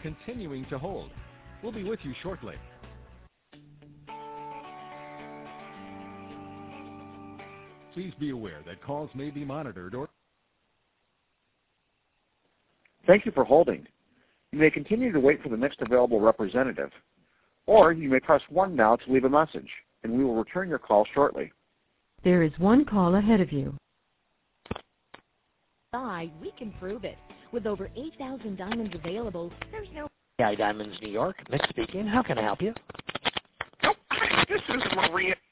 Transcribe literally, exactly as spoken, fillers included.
continuing to hold. We'll be with you shortly. Please be aware that calls may be monitored or... Thank you for holding. You may continue to wait for the next available representative, or you may press one now to leave a message, and we will return your call shortly. There is one call ahead of you. Buy, we can prove it. With over eight thousand diamonds available, there's no... Hi, Diamonds New York. Nick speaking. How can I help you? This is Maria.